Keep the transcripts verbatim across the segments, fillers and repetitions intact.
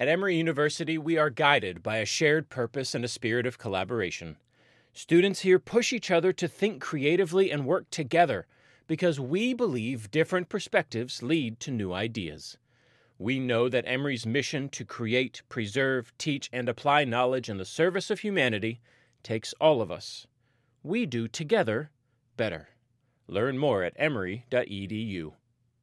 At Emory University, we are guided by a shared purpose and a spirit of collaboration. Students here push each other to think creatively and work together because we believe different perspectives lead to new ideas. We know that Emory's mission to create, preserve, teach, and apply knowledge in the service of humanity takes all of us. We do together better. Learn more at emory dot e d u.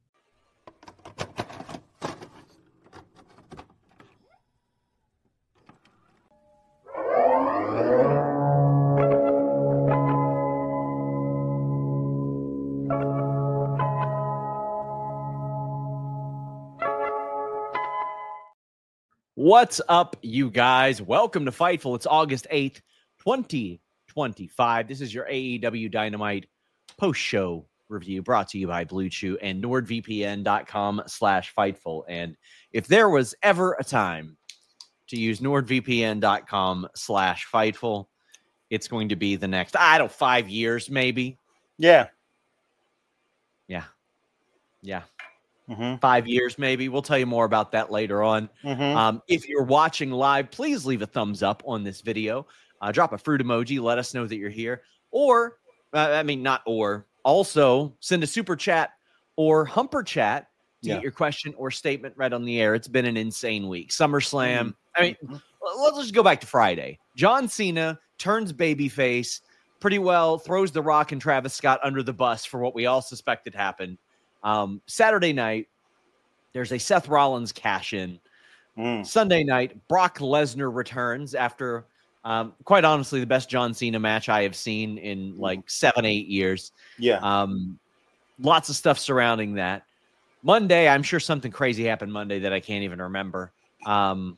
What's up, you guys? Welcome to Fightful. It's August eighth, twenty twenty-five. This is your A E W Dynamite post-show review brought to you by Blue Chew and NordVPN.com slash Fightful. And if there was ever a time to use NordVPN.com slash Fightful, it's going to be the next, I don't know, five years maybe. Yeah. Yeah. Yeah. Mm-hmm. Five years, maybe. We'll tell you more about that later on. Mm-hmm. Um, if you're watching live, please leave a thumbs up on this video. Uh, drop a fruit emoji. Let us know that you're here. Or, uh, I mean, not or. Also, send a super chat or humper chat to Yeah. get your question or statement read on the air. It's been an insane week. SummerSlam. Mm-hmm. I mean, let's just go back to Friday. John Cena turns babyface pretty well, throws The Rock and Travis Scott under the bus for what we all suspected happened. Um, Saturday night, there's a Seth Rollins cash-in. Mm. Sunday night, Brock Lesnar returns after, um, quite honestly, the best John Cena match I have seen in like seven, eight years. Yeah. Um, lots of stuff surrounding that. Monday, I'm sure something crazy happened Monday that I can't even remember. Um,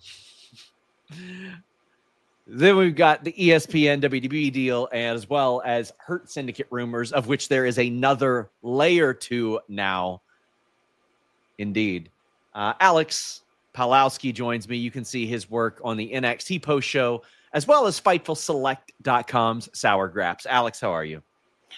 then we've got the E S P N W W E deal, as well as Hurt Syndicate rumors, of which there is another layer to now. Indeed. Uh, Alex Palowski joins me. You can see his work on the N X T post show, as well as Fightful Select dot com's Sour Graps. Alex, how are you?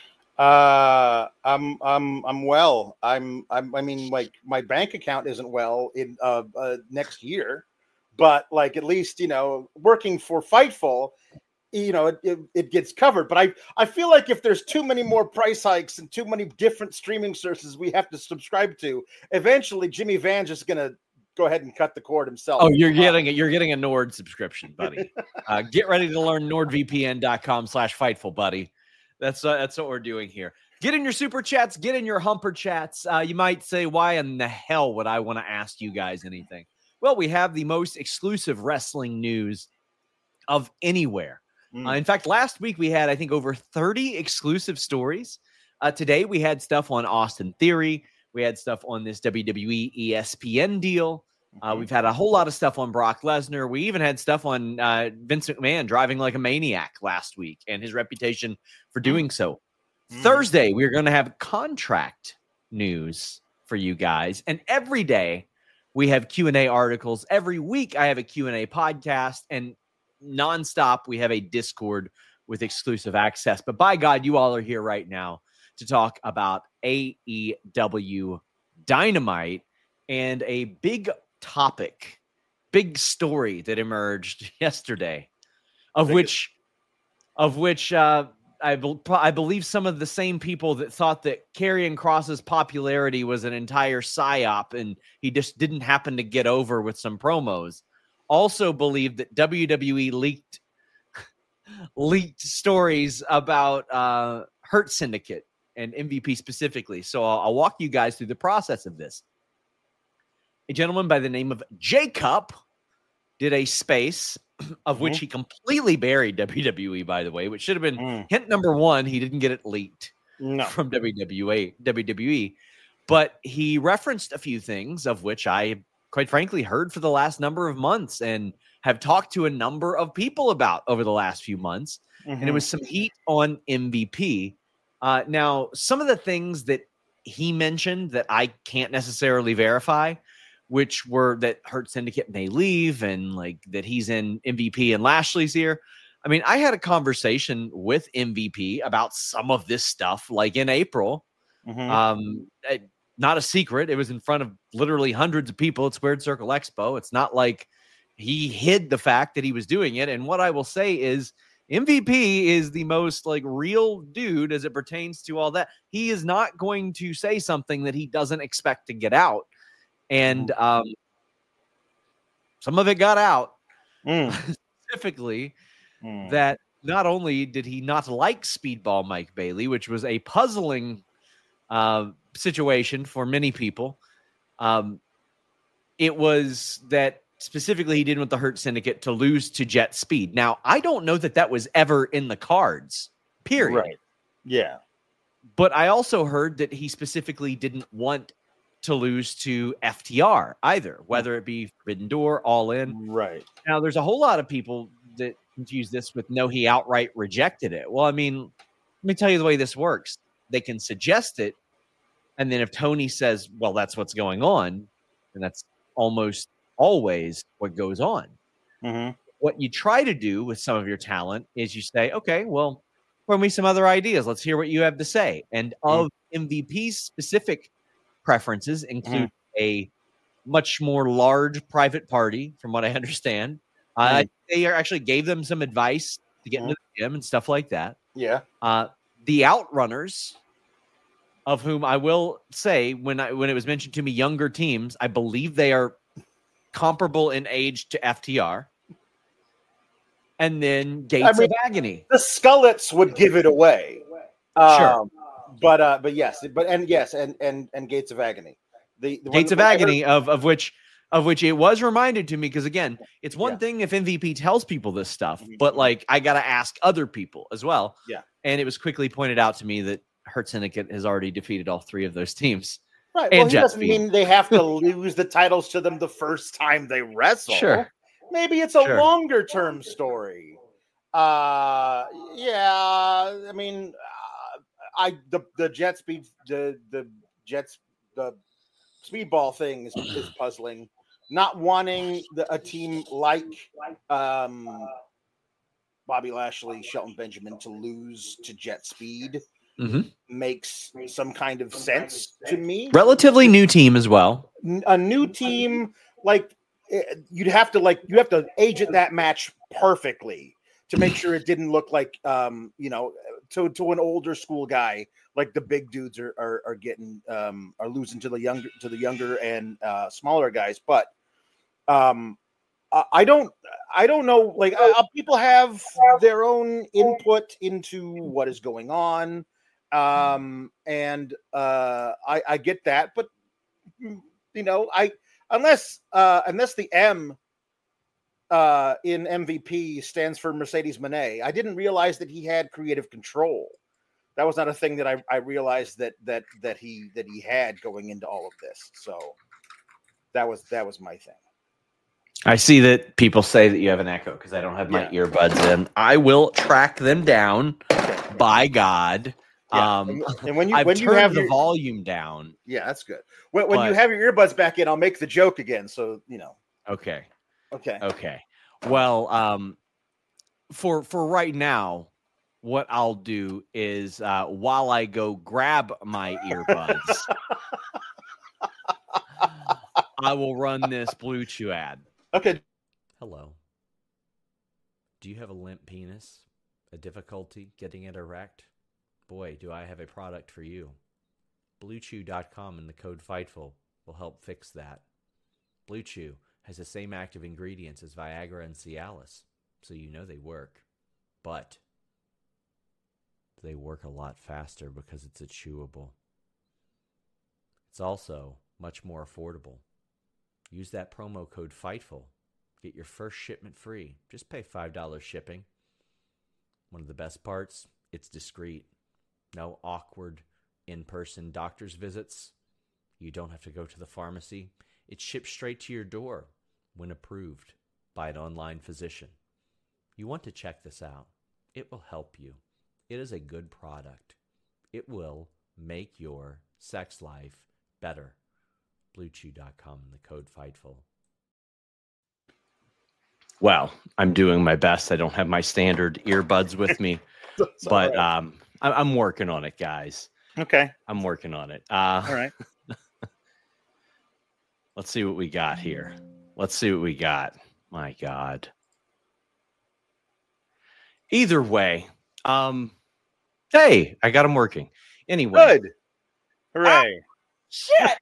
Uh, I'm I'm I'm well. I'm I'm I mean, like, my bank account isn't well in uh, uh next year, but like, at least, you know, working for Fightful, you know, it, it, it gets covered. But I I feel like if there's too many more price hikes and too many different streaming services we have to subscribe to, eventually Jimmy Van's just gonna go ahead and cut the cord himself. Oh, you're getting it. You're getting a Nord subscription, buddy. uh, get ready to learn NordVPN.com slash Fightful, buddy. That's uh, that's what we're doing here. Get in your super chats. Get in your humper chats. Uh, you might say, why in the hell would I want to ask you guys anything? Well, we have the most exclusive wrestling news of anywhere. Mm. Uh, in fact, last week we had, I think, over thirty exclusive stories. Uh, today we had stuff on Austin Theory. We had stuff on this W W E E S P N deal. Uh, Mm-hmm. we've had a whole lot of stuff on Brock Lesnar. We even had stuff on uh, Vince McMahon driving like a maniac last week and his reputation for doing so. Mm. Thursday, we're going to have contract news for you guys. And every day we have Q and A articles. Every week I have a Q and A podcast. And nonstop, we have a Discord with exclusive access. But by God, you all are here right now to talk about A E W Dynamite and a big topic, big story that emerged yesterday, of Big- which, of which uh, I, be- I believe some of the same people that thought that Karrion Kross's popularity was an entire psyop and he just didn't happen to get over with some promos, also believed that W W E leaked leaked stories about uh, Hurt Syndicate and M V P specifically. So I'll, I'll walk you guys through the process of this. A gentleman by the name of Jacob did a space of which Mhm. he completely buried W W E, by the way, which should have been Mm. hint number one. He didn't get it leaked No. from W W E, W W E, but he referenced a few things of which I, quite frankly, heard for the last number of months and have talked to a number of people about over the last few months. And it Mhm. was some heat on M V P. Uh, now, some of the things that he mentioned that I can't necessarily verify, which were that Hurt Syndicate may leave and like that he's in M V P and Lashley's here. I mean, I had a conversation with M V P about some of this stuff, like in April. Mhm. Um, not a secret. It was in front of literally hundreds of people at Squared Circle Expo. It's not like he hid the fact that he was doing it. And what I will say is M V P is the most like real dude as it pertains to all that. He is not going to say something that he doesn't expect to get out. And um, some of it got out, Mm. specifically Mm. that not only did he not like Speedball Mike Bailey, which was a puzzling uh, situation for many people, um, it was that specifically he didn't want the Hurt Syndicate to lose to Jet Speed. Now, I don't know that that was ever in the cards, period. Right. Yeah. But I also heard that he specifically didn't want to lose to F T R either, whether it be Forbidden Door, All In. Right. Now, there's a whole lot of people that confuse this with no, he outright rejected it. Well, I mean, let me tell you the way this works. They can suggest it, and then if Tony says, well, that's what's going on, and that's almost always what goes on. Mm-hmm. What you try to do with some of your talent is you say, okay, well, throw me some other ideas. Let's hear what you have to say. And of mm-hmm. M V P's specific preferences include mm-hmm. a much more large private party, from what I understand. Mm-hmm. Uh, they are actually gave them some advice to get mm-hmm. into the gym and stuff like that. Yeah. Uh, the Outrunners, of whom I will say, when I when it was mentioned to me, younger teams, I believe they are comparable in age to F T R. And then Gates I mean, of Agony. The Skullets would give it away. Sure. Um, but uh, but yes, but and yes, and and and Gates of Agony. The, the Gates one, of Agony heard... of, of which of which it was reminded to me, because again, it's one yeah. thing if M V P tells people this stuff, mm-hmm. but like I gotta ask other people as well. Yeah. And it was quickly pointed out to me that Hurt Syndicate has already defeated all three of those teams. Right. Well, he doesn't mean they have to lose the titles to them the first time they wrestle. Sure. Maybe it's a sure. longer term story. Uh, yeah. I mean, uh, I the the jet speed the the jets the speedball thing is, is puzzling. Not wanting the, a team like um, Bobby Lashley, Shelton Benjamin to lose to Jet Speed. Mm-hmm. Makes some kind of sense to me. Relatively new team as well. A new team, like you'd have to like you have to agent that match perfectly to make sure it didn't look like um, you know, to to an older school guy, like the big dudes are are, are getting um, are losing to the younger to the younger and uh, smaller guys. But um, I don't I don't know. Like uh, people have their own input into what is going on. Um, and, uh, I, I get that, but you know, I, unless, uh, unless the M, uh, in M V P stands for Mercedes Moné, I didn't realize that he had creative control. That was not a thing that I, I realized that, that, that he, that he had going into all of this. So that was, that was my thing. I see that people say that you have an echo because I don't have my yeah. earbuds in. I will track them down. Okay. By God. Yeah. Um, and when you I've when you turned have the your, volume down, yeah, that's good. When, when but, you have your earbuds back in, I'll make the joke again. So you know. Okay. Okay. Okay. Well, um, for for right now, what I'll do is uh, while I go grab my earbuds, I will run this Blue Chew ad. Okay. Hello. Do you have a limp penis? A difficulty getting it erect? Boy, do I have a product for you. Blue Chew dot com and the code FIGHTFUL will help fix that. Blue Chew has the same active ingredients as Viagra and Cialis, so you know they work. But they work a lot faster because it's a chewable. It's also much more affordable. Use that promo code FIGHTFUL. Get your first shipment free. Just pay five dollars shipping. One of the best parts, it's discreet. No awkward in-person doctor's visits. You don't have to go to the pharmacy. It's shipped straight to your door when approved by an online physician. You want to check this out. It will help you. It is a good product. It will make your sex life better. Blue Chew dot com and the code FIGHTFUL. Well, I'm doing my best. I don't have my standard earbuds with me, but right. um, I- I'm working on it, guys. Okay. I'm working on it. Uh, All right. Let's see what we got here. Let's see what we got. My God. Either way, um, hey, I got him working. Anyway. Good. Hooray. Ah, shit.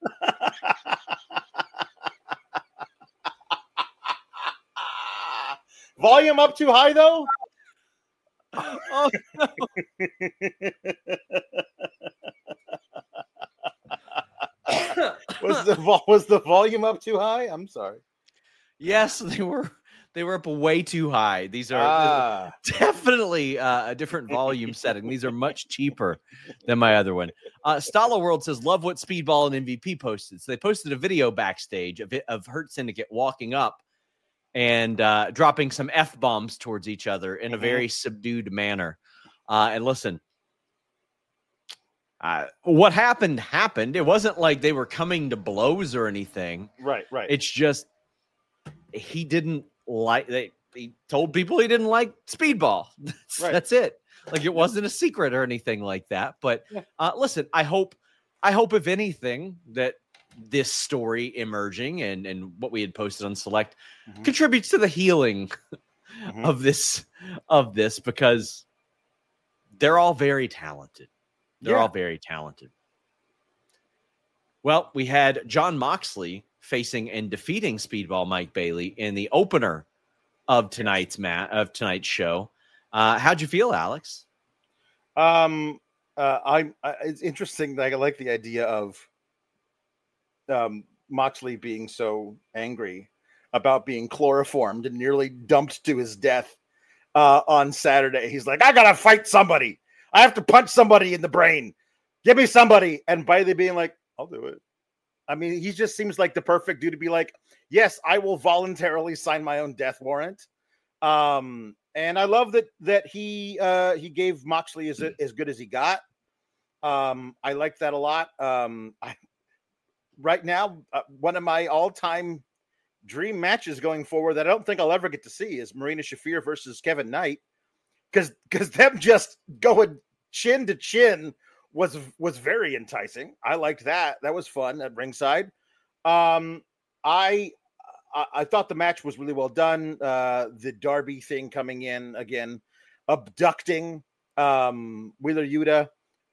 Volume up too high, though? Oh, no. was the vo- was the volume up too high? I'm sorry. Yes, they were. They were up way too high. These are Ah. definitely uh, a different volume setting. These are much cheaper than my other one. Uh, Stala World says, love what Speedball and M V P posted. So they posted a video backstage of, it, of Hurt Syndicate walking up and uh, dropping some F-bombs towards each other in a Mm-hmm. very subdued manner. Uh, and listen, uh, what happened happened. It wasn't like they were coming to blows or anything. Right, right. It's just he didn't like they he told people he didn't like Speedball. That's, Right. that's it. Like it wasn't a secret or anything like that. But Yeah. uh, listen, I hope I hope if anything that this story emerging and and what we had posted on Select Mhm. contributes to the healing Mhm. of this of this because they're all very talented. They're Yeah. all very talented. Well, we had John Moxley facing and defeating Speedball Mike Bailey in the opener of tonight's mat of tonight's show. Uh, how'd you feel, Alex? Um, uh, I'm. I, it's interesting that I like the idea of um, Moxley being so angry about being chloroformed and nearly dumped to his death uh, on Saturday. He's like, I gotta fight somebody. I have to punch somebody in the brain. Give me somebody. And Bailey being like, I'll do it. I mean, he just seems like the perfect dude to be like, yes, I will voluntarily sign my own death warrant. Um, and I love that that he uh, he gave Moxley as as good as he got. Um, I like that a lot. Um, I, right now, uh, one of my all-time dream matches going forward that I don't think I'll ever get to see is Marina Shafir versus Kevin Knight, because because them just going chin to chin was was very enticing. I liked that. That was fun at ringside. Um, I. I, I thought the match was really well done. Uh, the Darby thing coming in again, abducting um, Wheeler Yuta.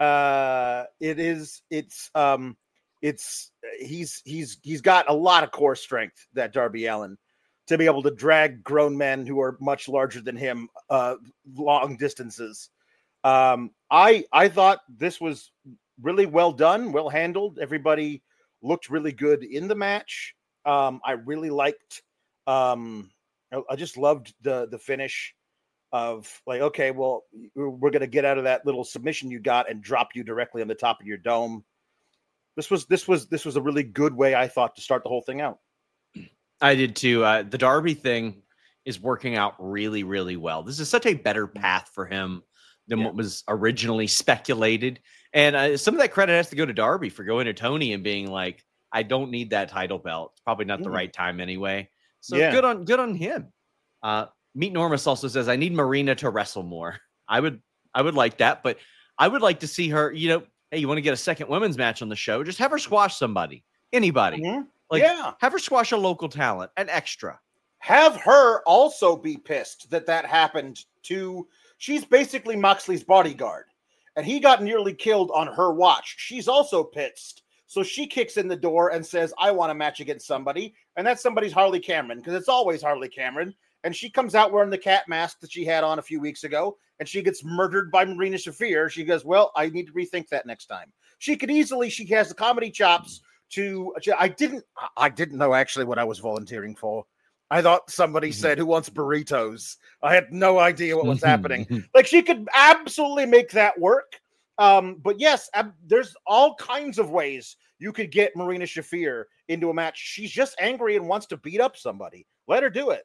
Uh, it is. It's. Um, it's. He's. He's. He's got a lot of core strength. That Darby Allin, to be able to drag grown men who are much larger than him uh, long distances. Um, I. I thought this was really well done, well handled. Everybody looked really good in the match. Um, I really liked, um, I, I just loved the, the finish of like, okay, well, we're going to get out of that little submission you got and drop you directly on the top of your dome. This was, this was, this was a really good way, I thought, to start the whole thing out. I did too. Uh, the Darby thing is working out really, really well. This is such a better path for him than Yeah. what was originally speculated. And uh, some of that credit has to go to Darby for going to Tony and being like, I don't need that title belt. It's probably not the Mhm. right time anyway. So Yeah. good on good on him. Uh, Meet Normus also says, I need Marina to wrestle more. I would I would like that, but I would like to see her, you know, hey, you want to get a second women's match on the show? Just have her squash somebody. Anybody. Mhm. Like Yeah. have her squash a local talent, an extra. Have her also be pissed that that happened to, she's basically Moxley's bodyguard and he got nearly killed on her watch. She's also pissed. So she kicks in the door and says, I want a match against somebody. And that somebody's Harley Cameron, because it's always Harley Cameron. And she comes out wearing the cat mask that she had on a few weeks ago, and she gets murdered by Marina Shafir. She goes, well, I need to rethink that next time. She could easily, she has the comedy chops to, I didn't, I didn't know actually what I was volunteering for. I thought somebody Mhm. said, who wants burritos? I had no idea what was happening. Like, she could absolutely make that work. Um, but yes, ab- there's all kinds of ways you could get Marina Shafir into a match. She's just angry and wants to beat up somebody. Let her do it.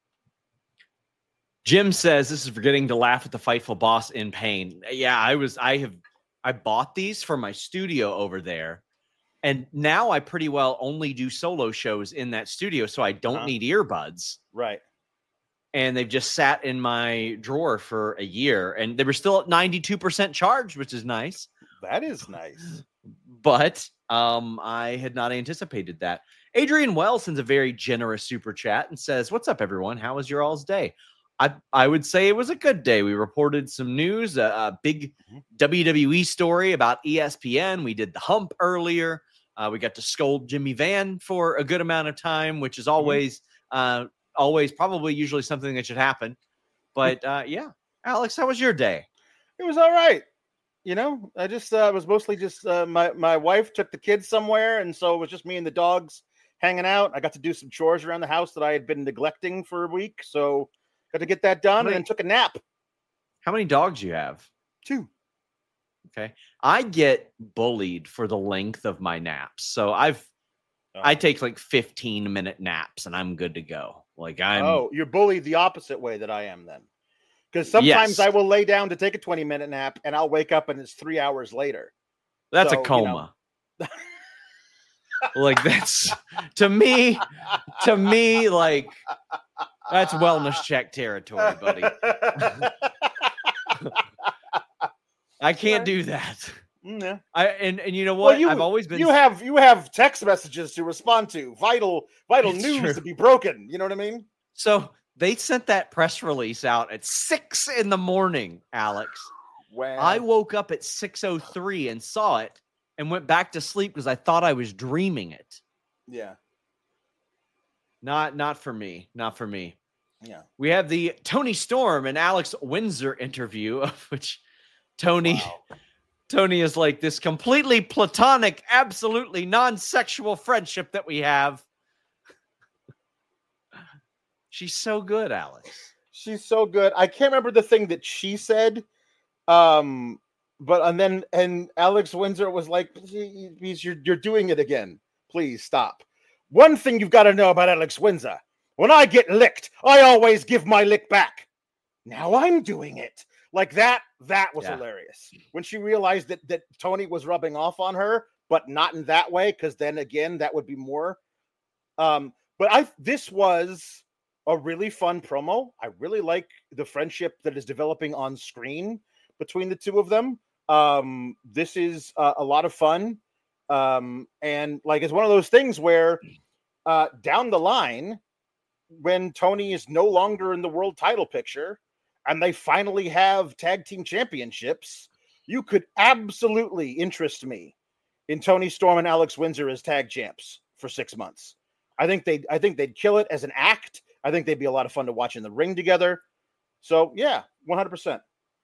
Jim says this is forgetting to laugh at the Fightful boss in pain. Yeah, I was, I have, I bought these for my studio over there. And now I pretty well only do solo shows in that studio. So I don't Uh-huh. need earbuds. Right. And they've just sat in my drawer for a year and they were still at ninety-two percent charged, which is nice. That is nice. But um, I had not anticipated that. Adrian Wells sends a very generous super chat and says, "What's up, everyone? How was your all's day?" I, I would say it was a good day. We reported some news, a, a big Mhm. W W E story about E S P N. We did the hump earlier. Uh, we got to scold Jimmy Van for a good amount of time, which is always, uh, always probably usually something that should happen. But uh, yeah, Alex, how was your day? It was all right. You know, I just uh, was mostly just uh, my my wife took the kids somewhere, and so it was just me and the dogs hanging out. I got to do some chores around the house that I had been neglecting for a week, so got to get that done, many- and then took a nap. How many dogs you have? Two. Okay. I get bullied for the length of my naps. So I've Oh. I take like fifteen minute naps and I'm good to go. Like I'm Oh, you're bullied the opposite way that I am then. Because sometimes Yes. I will lay down to take a twenty minute nap and I'll wake up and it's three hours later. that's so, a you coma. Like that's to me, to me, like that's wellness check territory, buddy. I can't do that. Yeah. I and, and you know what? Well, you, I've always been you have you have text messages to respond to, vital vital It's news true. to be broken. You know what I mean? so they sent that press release out at six in the morning, Alex. Well, I woke up at six oh three and saw it and went back to sleep because I thought I was dreaming it. yeah, Not not for me. Not for me. yeah. We have the Tony Storm and Alex Windsor interview, of which Tony Wow. Tony is like this completely platonic, absolutely non-sexual friendship that we have. She's so good, Alex. She's so good. I can't remember the thing that she said. Um, but and then and Alex Windsor was like, "Please, you're you're doing it again. Please stop." One thing you've got to know about Alex Windsor: when I get licked, I always give my lick back. Now I'm doing it like that. That was Yeah. hilarious when she realized that that Tony was rubbing off on her, but not in that way, because then again, that would be more. Um, but I this was a really fun promo. I really like the friendship that is developing on screen between the two of them. Um, this is uh, a lot of fun. Um, and like, it's one of those things where uh, down the line, when Tony is no longer in the world title picture and they finally have tag team championships, you could absolutely interest me in Tony Storm and Alex Windsor as tag champs for six months. I think they I think they'd kill it as an act. I think they'd be a lot of fun to watch in the ring together. So yeah, one hundred percent.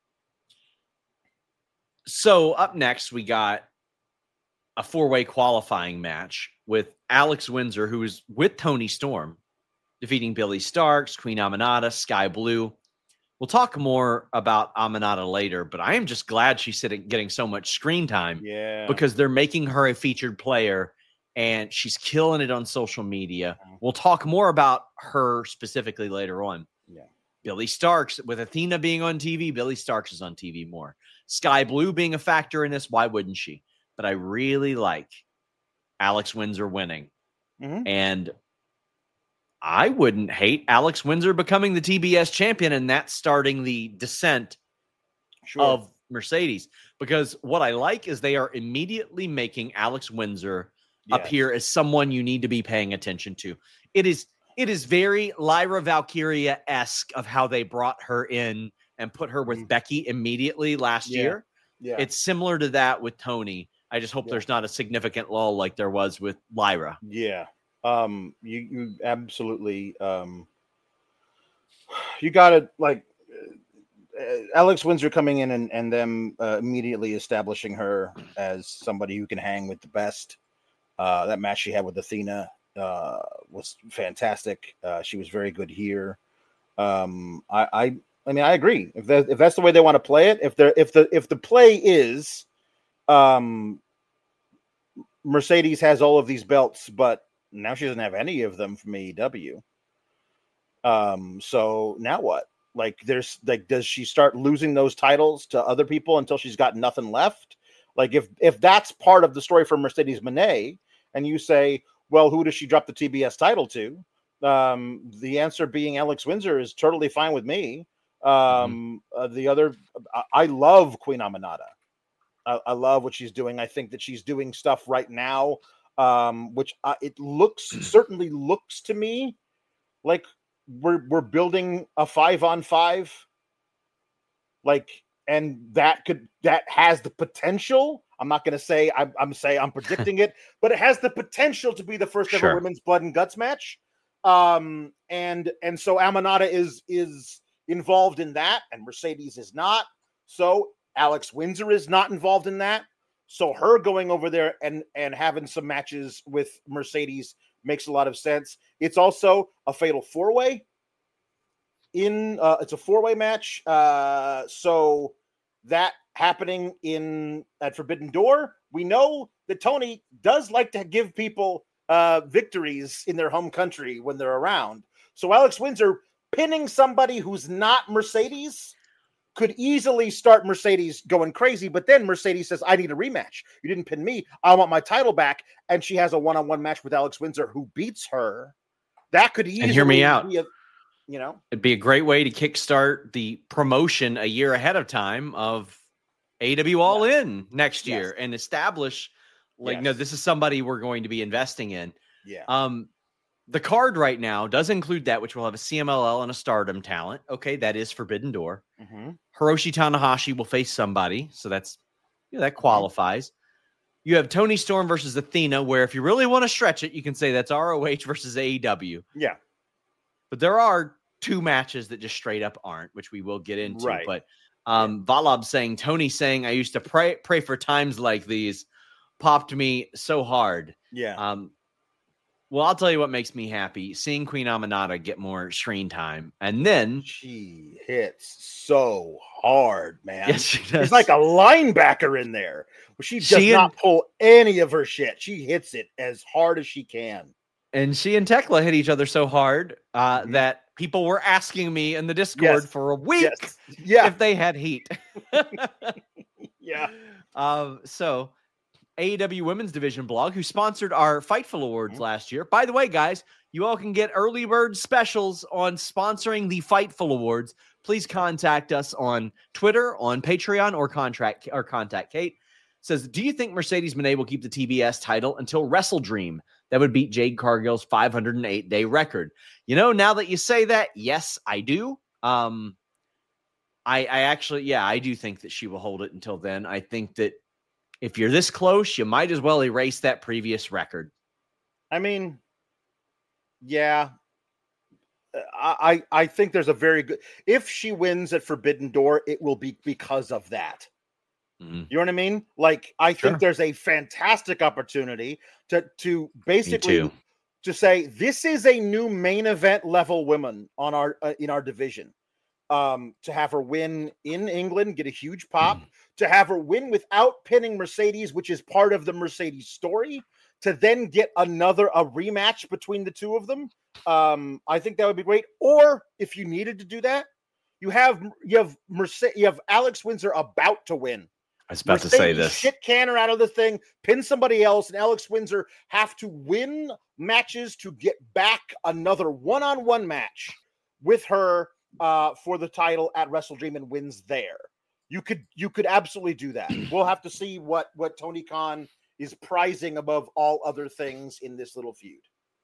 So up next, we got a four-way qualifying match with Alex Windsor, who is with Tony Storm, defeating Billy Starks, Queen Aminata, Sky Blue. We'll talk more about Aminata later, but I am just glad she's sitting, getting so much screen time Yeah. because they're making her a featured player and she's killing it on social media. Mhm. We'll talk more about her specifically later on. Yeah. Billy Starks, with Athena being on T V, Billy Starks is on T V more. Sky Blue being a factor in this, why wouldn't she? But I really like Alex Windsor winning. Mhm. And I wouldn't hate Alex Windsor becoming the T B S champion and that starting the descent Sure. of Mercedes. Because what I like is they are immediately making Alex Windsor Yes. appear as someone you need to be paying attention to. It is it is very Lyra Valkyria-esque of how they brought her in and put her with Mhm. Becky immediately last Yeah. year. Yeah. It's similar to that with Tony. I just hope Yeah. there's not a significant lull like there was with Lyra. Yeah. Um, you you absolutely um you gotta like uh, Alex Windsor coming in and, and them uh, immediately establishing her as somebody who can hang with the best. Uh, that match she had with Athena uh, was fantastic. Uh, she was very good here. Um, I, I, I mean, I agree. If that, if that's the way they want to play it, if the if the if the play is, um, Mercedes has all of these belts, but now she doesn't have any of them from A E W. Um, so now what? Like, there's like, does she start losing those titles to other people until she's got nothing left? Like, if if that's part of the story for Mercedes Moné, and you say, well, who does she drop the T B S title to? Um, the answer being Alex Windsor is totally fine with me. Um, mm-hmm. uh, the other, I, I love Queen Aminata. I, I love what she's doing. I think that she's doing stuff right now um, which uh, it looks certainly looks to me like we're we're building a five on five, like, and that could that has the potential. I'm not going to say I'm, I'm say I'm predicting it, but it has the potential to be the first ever Sure. women's blood and guts match. Um, and and so Amanada is is involved in that, and Mercedes is not. So Alex Windsor is not involved in that. So her going over there and and having some matches with Mercedes makes a lot of sense. It's also a fatal four way. In uh, it's a four way match. Uh, so that happening in at Forbidden Door, we know that Tony does like to give people uh, victories in their home country when they're around. So Alex Windsor pinning somebody who's not Mercedes could easily start Mercedes going crazy. But then Mercedes says, I need a rematch. You didn't pin me. I want my title back. And she has a one-on-one match with Alex Windsor who beats her. That could easily And hear me out. be a, you know, It'd be a great way to kickstart the promotion a year ahead of time of A E W All Yes. In next year Yes. and establish, like, Yes. no, this is somebody we're going to be investing in. yeah. Um, the card right now does include that, which will have a C M L L and a Stardom talent. Okay, that is Forbidden Door. Mm-hmm. Hiroshi Tanahashi will face somebody, so that's you know, that qualifies. You have Tony Storm versus Athena, where if you really want to stretch it, you can say that's R O H versus A E W. Yeah. But there are two matches that just straight up aren't, which we will get into. Right. But um, Valab saying, Tony saying, I used to pray pray for times like these, popped me so hard. Yeah. Um, well, I'll tell you what makes me happy: seeing Queen Amanada get more screen time, and then She hits so hard, man. yes, she does. She's like a linebacker in there. She does She not and- pull any of her shit. She hits it as hard as she can. and she and Tekla hit each other so hard uh, Mhm. that people were asking me in the Discord Yes. for a week Yes. Yeah. if they had heat. Yeah. Um, so A E W Women's Division blog, who sponsored our Fightful Awards Mhm. last year. By the way, guys, you all can get early bird specials on sponsoring the Fightful Awards. Please contact us on Twitter, on Patreon, or contract or contact Kate. Says, do you think Mercedes Moné will keep the T B S title until Wrestle Dream? That would beat Jade Cargill's five hundred eight day record. You know, now that you say that, yes, I do. Um, I, I actually, yeah, I do think that she will hold it until then. I think that if you're this close, you might as well erase that previous record. I mean, yeah. I, I I think there's a very good, if she wins at Forbidden Door, it will be because of that. Mhm. You know what I mean? Like, I Sure. think there's a fantastic opportunity to to basically too. to say this is a new main event level woman on our uh, in our division. Um, to have her win in England, get a huge pop. Mm. To have her win without pinning Mercedes, which is part of the Mercedes story. To then get another a rematch between the two of them. Um, I think that would be great. Or if you needed to do that, you have you have Mercedes, you have Alex Windsor about to win. I was about to say Mercedes this. shit can her out of the thing, pin somebody else, and Alex Windsor have to win matches to get back another one-on-one match with her uh, for the title at Wrestle Dream and wins there. You could you could absolutely do that. We'll have to see what what Tony Khan is prizing above all other things in this little feud.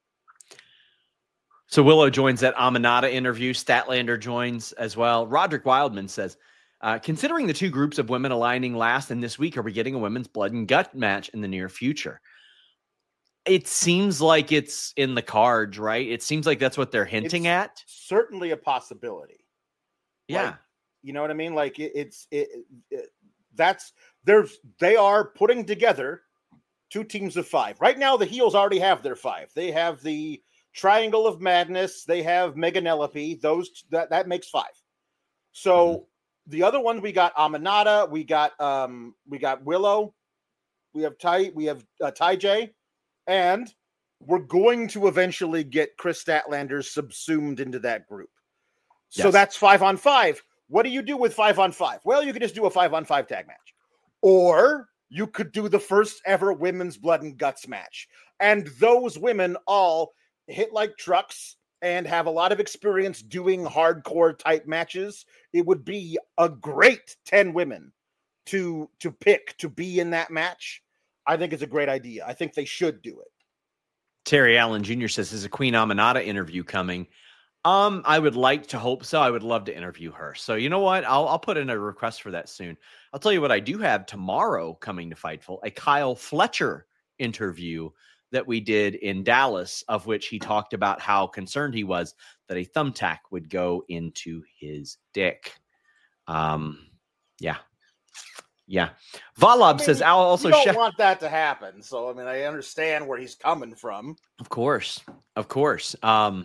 So Willow joins that Amanada interview. Statlander joins as well. Roderick Wildman says, uh, considering the two groups of women aligning last and this week, are we getting a women's blood and gut match in the near future? It seems like it's in the cards, right? It seems like that's what they're hinting It's at. Certainly a possibility. Yeah. Like, you know what I mean? Like it, it's it, it that's there's they are putting together two teams of five. Right now, the heels already have their five. They have the Triangle of Madness. They have Meganelope. Those that that makes five. So Mhm. the other ones we got Amanada. We got um we got Willow. We have Ty. We have uh, Ty J, and we're going to eventually get Chris Statlander subsumed into that group. So Yes. that's five on five. What do you do with five on five? Well, you could just do a five on five tag match. Or you could do the first ever women's blood and guts match. And those women all hit like trucks and have a lot of experience doing hardcore type matches. It would be a great ten women to, to pick to be in that match. I think it's a great idea. I think they should do it. Terry Allen Junior says, is a Queen Aminata interview coming? Um, I would like to hope so. I would love to interview her. So you know what? I'll I'll put in a request for that soon. I'll tell you what I do have tomorrow coming to Fightful, a Kyle Fletcher interview that we did in Dallas, of which he talked about how concerned he was that a thumbtack would go into his dick. Um, yeah. Yeah. Valab I mean, says, I'll also you don't sh- want that to happen. So, I mean, I understand where he's coming from. Of course. Of course. Um,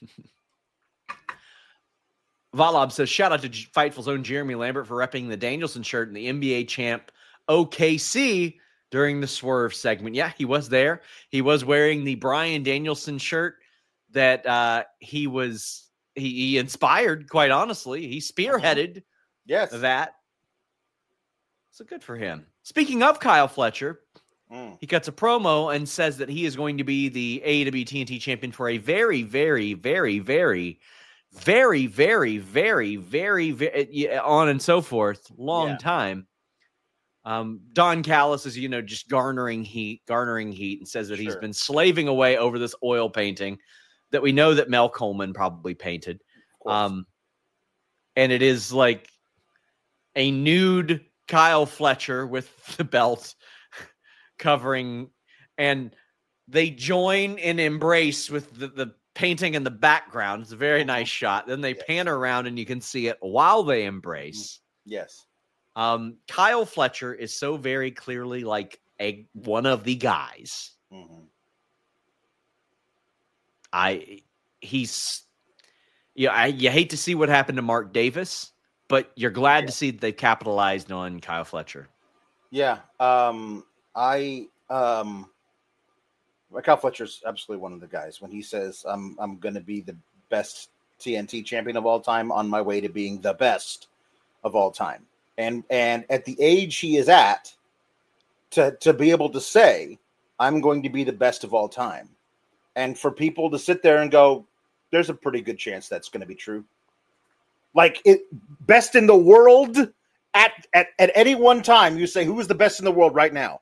Valab says, shout out to Fightful's own Jeremy Lambert for repping the Danielson shirt and the N B A champ O K C during the Swerve segment. Yeah, he was there. He was wearing the Bryan Danielson shirt that uh, he was, he, he inspired, quite honestly. He spearheaded yes. that. So good for him. Speaking of Kyle Fletcher, mm. he cuts a promo and says that he is going to be the A E W T N T champion for a very, very, very, very, very, very, very, very, very, on and so forth, long yeah. time. Um, Don Callis is, you know, just garnering heat, garnering heat, and says that sure. he's been slaving away over this oil painting that we know that Mel Coleman probably painted. Um, and it is like a nude Kyle Fletcher with the belt covering, and they join in embrace with the, the painting in the background. It's a very nice shot. Then they yes. pan around and you can see it while they embrace. Yes. Um, Kyle Fletcher is so very clearly like a one of the guys. Mm-hmm. I he's yeah, I you hate to see what happened to Mark Davis, but you're glad yeah. to see that they've capitalized on Kyle Fletcher. Yeah. Um, I um Kyle Fletcher's absolutely one of the guys. When he says I'm I'm gonna be the best T N T champion of all time on my way to being the best of all time. And and at the age he is at, to, to be able to say, I'm going to be the best of all time. And for people to sit there and go, there's a pretty good chance that's going to be true. Like, it, best in the world, at, at, at any one time, you say, who is the best in the world right now?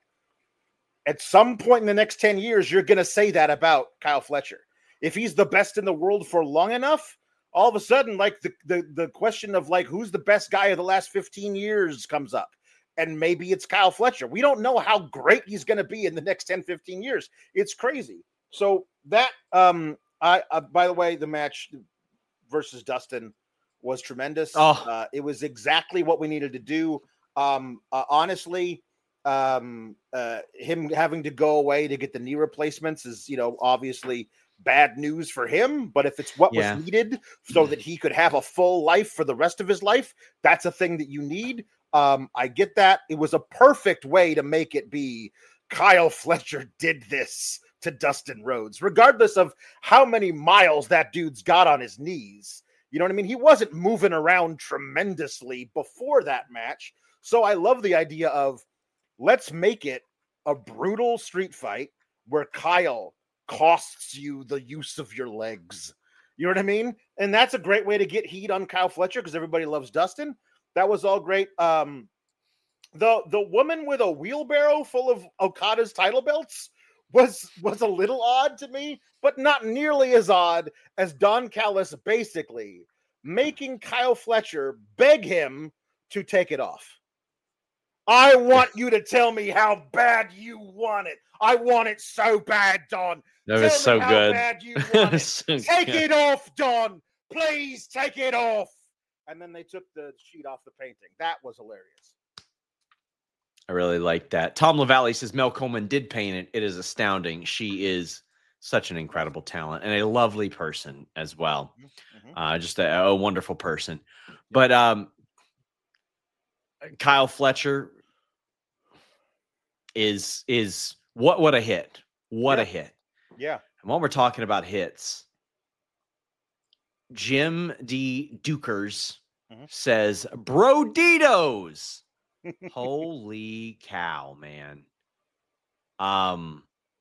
At some point in the next ten years, you're going to say that about Kyle Fletcher. If he's the best in the world for long enough, all of a sudden, like the, the, the question of like, who's the best guy of the last fifteen years comes up. And maybe it's Kyle Fletcher. We don't know how great he's going to be in the next ten, fifteen years. It's crazy. So that, um, I, uh, by the way, the match versus Dustin was tremendous. Oh. Uh, it was exactly what we needed to do. Um, uh, honestly, um, uh, him having to go away to get the knee replacements is, you know, obviously bad news for him, but if it's what yeah. was needed so that he could have a full life for the rest of his life, that's a thing that you need. Um, I get that. It was a perfect way to make it be Kyle Fletcher did this to Dustin Rhodes, regardless of how many miles that dude's got on his knees. You know what I mean? He wasn't moving around tremendously before that match. So I love the idea of let's make it a brutal street fight where Kyle costs you the use of your legs. You know what I mean? And that's a great way to get heat on Kyle Fletcher because everybody loves Dustin. That was all great. Um, the the woman with a wheelbarrow full of Okada's title belts was was a little odd to me, but not nearly as odd as Don Callis basically making Kyle Fletcher beg him to take it off. I want you to tell me how bad you want it. I want it so bad, Don. That was so how good. Bad you want it. so take good. it off, Don. Please take it off. And then they took the sheet off the painting. That was hilarious. I really like that. Tom LaValle says Mel Coleman did paint it. It is astounding. She is such an incredible talent and a lovely person as well. Mm-hmm. Uh, just a, a wonderful person. But um, Kyle Fletcher is is what what a hit. What yeah. a hit. Yeah. And while we're talking about hits, Jim D. Dukers mm-hmm. says, Broditos. Holy cow, man. Um,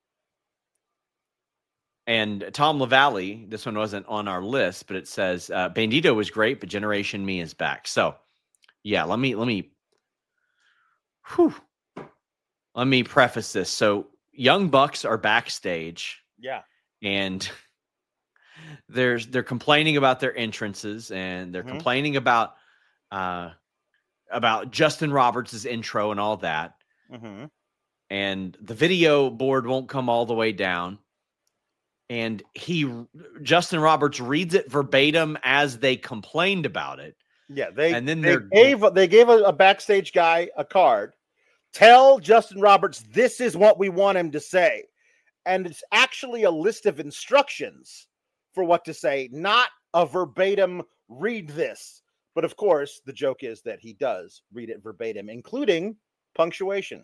and Tom LaValle, this one wasn't on our list, but it says, uh, Bandito was great, but Generation Me is back. So, yeah, let me, let me, whew, let me preface this. So Young Bucks are backstage. Yeah. And there's they're complaining about their entrances, and they're mm-hmm. complaining about uh about Justin Roberts' intro and all that. Mm-hmm. And the video board won't come all the way down. And he, Justin Roberts, reads it verbatim as they complained about it. Yeah, they and then they gave they gave a, a backstage guy a card. Tell Justin Roberts this is what we want him to say, and it's actually a list of instructions for what to say, not a verbatim read this. But of course, the joke is that he does read it verbatim, including punctuation.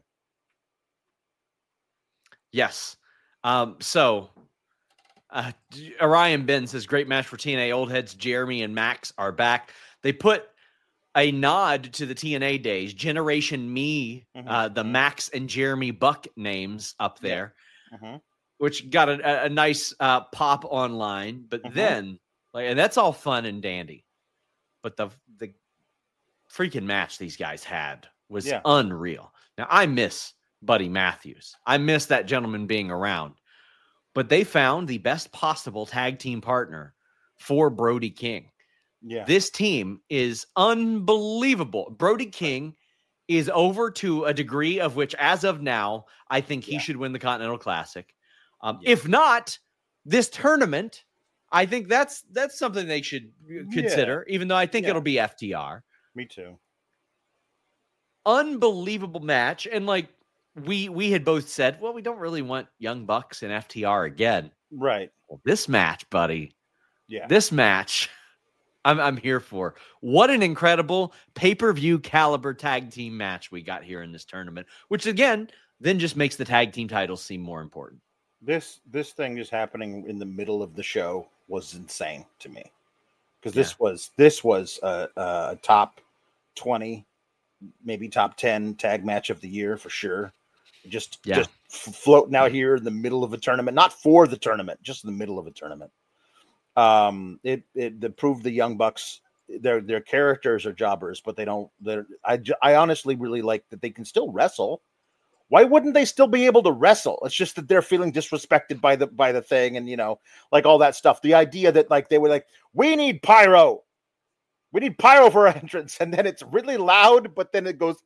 Yes. Um, so. Uh, Orion Ben says, great match for T N A. Old heads Jeremy and Max are back. They put a nod to the T N A days. Generation Me, mm-hmm. uh, the Max and Jeremy Buck names up there, yeah. mm-hmm. which got a, a nice uh, pop online. But mm-hmm. then, like, and that's all fun and dandy. But the the freaking match these guys had was yeah. unreal. Now, I miss Buddy Matthews. I miss that gentleman being around. But they found the best possible tag team partner for Brody King. Yeah. This team is unbelievable. Brody King is over to a degree of which, as of now, I think he yeah. should win the Continental Classic. Um, yeah. If not, this tournament, I think that's that's something they should consider, yeah. even though I think yeah. it'll be F T R. Me too. Unbelievable match. And like, We we had both said, well, we don't really want Young Bucks and F T R again. Right. Well, this match, buddy. Yeah. This match, I'm I'm here for. What an incredible pay-per-view caliber tag team match we got here in this tournament, which again, then just makes the tag team titles seem more important. This this thing is happening in the middle of the show was insane to me. Because this yeah. was this was a, a top twenty, maybe top ten tag match of the year for sure. Just, yeah. just floating out here in the middle of a tournament, not for the tournament, just in the middle of a tournament. Um, it it, it proved the Young Bucks, their their characters are jobbers, but they don't. They're I I honestly really like that they can still wrestle. Why wouldn't they still be able to wrestle? It's just that they're feeling disrespected by the by the thing, and you know, like all that stuff. The idea that like they were like, we need pyro, we need pyro for our entrance, and then it's really loud, but then it goes.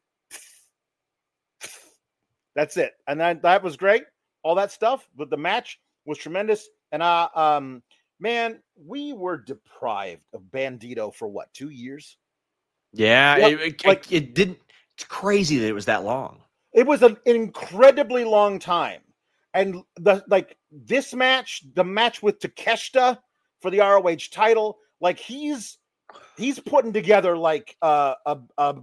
That's it. And that, that was great. All that stuff. But the match was tremendous. And, uh, um, man, we were deprived of Bandito for what, two years? Yeah. What, it, it, like, it didn't. It's crazy that it was that long. It was an incredibly long time. And the like this match, the match with Takeshita for the R O H title, like he's he's putting together like uh, a, a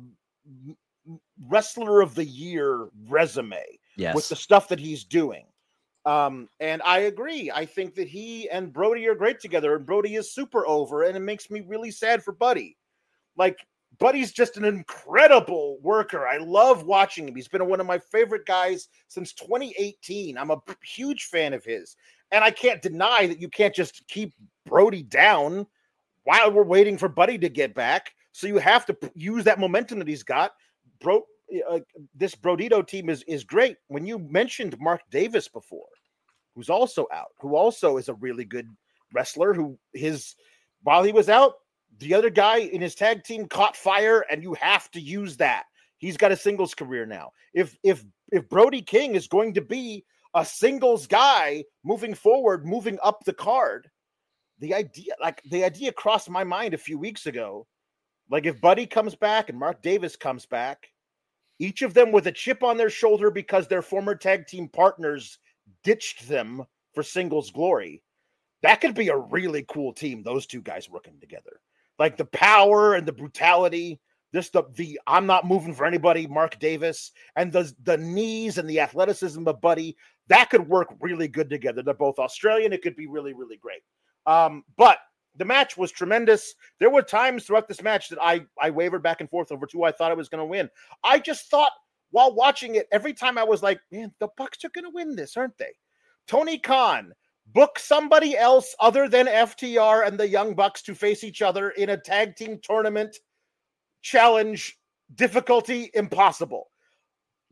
wrestler of the year resume yes. with the stuff that he's doing. Um, and I agree. I think that he and Brody are great together, and Brody is super over, and it makes me really sad for Buddy. Like, Buddy's just an incredible worker. I love watching him. He's been one of my favorite guys since twenty eighteen. I'm a huge fan of his. And I can't deny that you can't just keep Brody down while we're waiting for Buddy to get back. So you have to use that momentum that he's got. Bro, uh, this Brodito team is, is great. When you mentioned Mark Davis before, who's also out, who also is a really good wrestler, who his while he was out, the other guy in his tag team caught fire, and you have to use that. He's got a singles career now. If if if Brody King is going to be a singles guy moving forward, moving up the card, the idea, like the idea crossed my mind a few weeks ago. Like if Buddy comes back and Mark Davis comes back, each of them with a chip on their shoulder because their former tag team partners ditched them for singles glory. That could be a really cool team, those two guys working together. Like the power and the brutality, this the the I'm not moving for anybody, Mark Davis, and the the knees and the athleticism of Buddy, that could work really good together. They're both Australian. It could be really, really great. Um, but the match was tremendous. There were times throughout this match that I I wavered back and forth over who I thought I was going to win. I just thought while watching it, every time I was like, man, the Bucks are going to win this, aren't they? Tony Khan, book somebody else other than F T R and the Young Bucks to face each other in a tag team tournament challenge, difficulty impossible.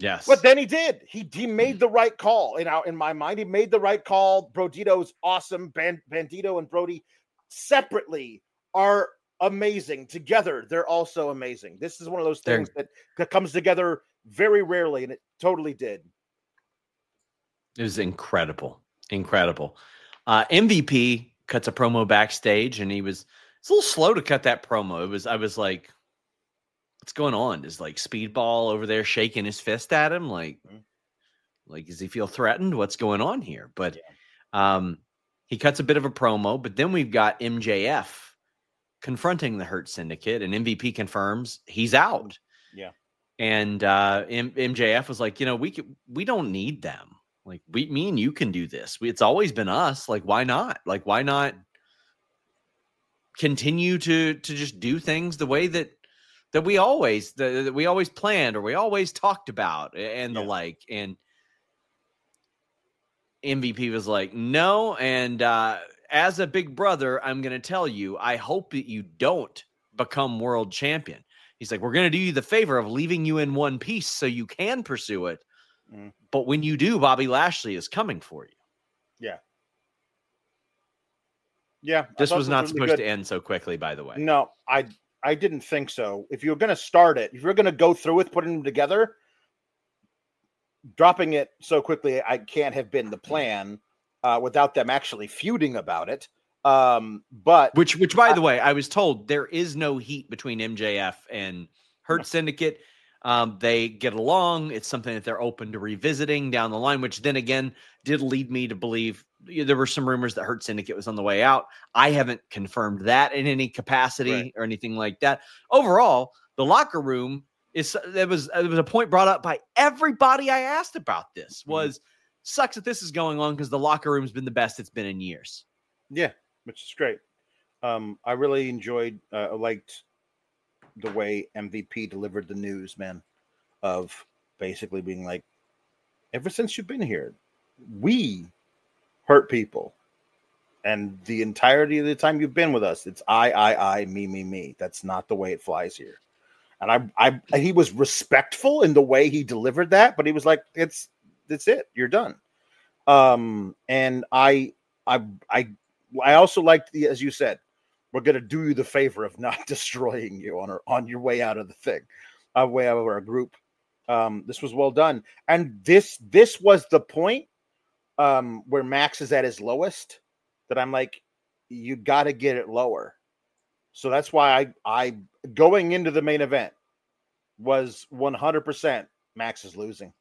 Yes. But then he did. He he made the right call. In our, in my mind, he made the right call. Brodito's awesome. Band, Bandito and Brody separately are amazing. Together, they're also amazing. This is one of those things that, that comes together very rarely, and it totally did. It was incredible. Incredible. Uh, M V P cuts a promo backstage, and he was it's a little slow to cut that promo. It was I was like, what's going on? Is like Speedball over there shaking his fist at him? Like, mm-hmm. like does he feel threatened? What's going on here? But yeah. um, he cuts a bit of a promo, but then we've got M J F confronting the Hurt Syndicate, and M V P confirms he's out. Yeah. And uh, M- MJF was like, you know, we can, we don't need them. Like, we, me and you can do this. We, it's always been us. Like, why not? Like, why not continue to to just do things the way that that we always the, that we always planned or we always talked about and the yeah. like. And M V P was like, no. And uh, as a big brother, I'm going to tell you, I hope that you don't become world champion. He's like, we're going to do you the favor of leaving you in one piece so you can pursue it. Mm. But when you do, Bobby Lashley is coming for you. Yeah. Yeah. This was not was really supposed good. to end so quickly, by the way. No, I I didn't think so. If you're going to start it, if you're going to go through with putting them together, dropping it so quickly, I can't have been the plan uh, without them actually feuding about it. Um, but which, which by I, the way, I was told there is no heat between M J F and Hurt Syndicate. Um, they get along. It's something that they're open to revisiting down the line, which then again did lead me to believe you know, there were some rumors that Hurt Syndicate was on the way out. I haven't confirmed that in any capacity right. or anything like that. Overall, the locker room is there was there was a point brought up by everybody I asked about this was mm-hmm. sucks that this is going on because the locker room's been the best it's been in years. Yeah, which is great. Um, I really enjoyed, uh, liked the way M V P delivered the news, man, of basically being like, ever since you've been here, we hurt people. And the entirety of the time you've been with us, it's I, I, I, me, me, me. That's not the way it flies here. And I, I, he was respectful in the way he delivered that, but he was like, it's, that's it. You're done. Um, and I, I, I, I also liked the, as you said, we're going to do you the favor of not destroying you on our, on your way out of the thing, uh, way out of our group. Um, this was well done. And this, this was the point um, where Max is at his lowest that I'm like, you got to get it lower. So that's why I, I going into the main event was one hundred percent Max is losing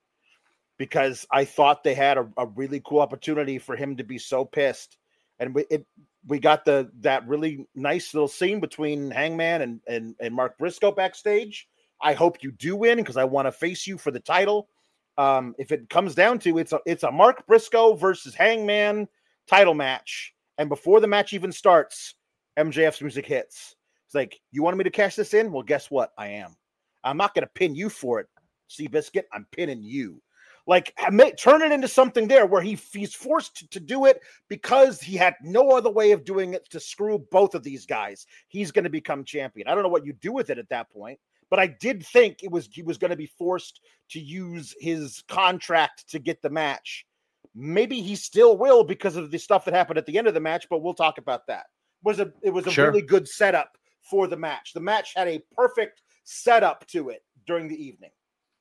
because I thought they had a, a really cool opportunity for him to be so pissed. And we, it, we got the that really nice little scene between Hangman and, and, and Mark Briscoe backstage. I hope you do win because I want to face you for the title. Um, if it comes down to it's a it's a Mark Briscoe versus Hangman title match, and before the match even starts, M J F's music hits. It's like, you wanted me to cash this in? Well, guess what? I am. I'm not going to pin you for it, Seabiscuit. I'm pinning you. Like, turn it into something there where he he's forced to, to do it because he had no other way of doing it to screw both of these guys. He's going to become champion. I don't know what you do with it at that point, but I did think it was he was going to be forced to use his contract to get the match. Maybe he still will because of the stuff that happened at the end of the match, but we'll talk about that. It was a it was a sure. really good setup for the match. The match had a perfect setup to it during the evening.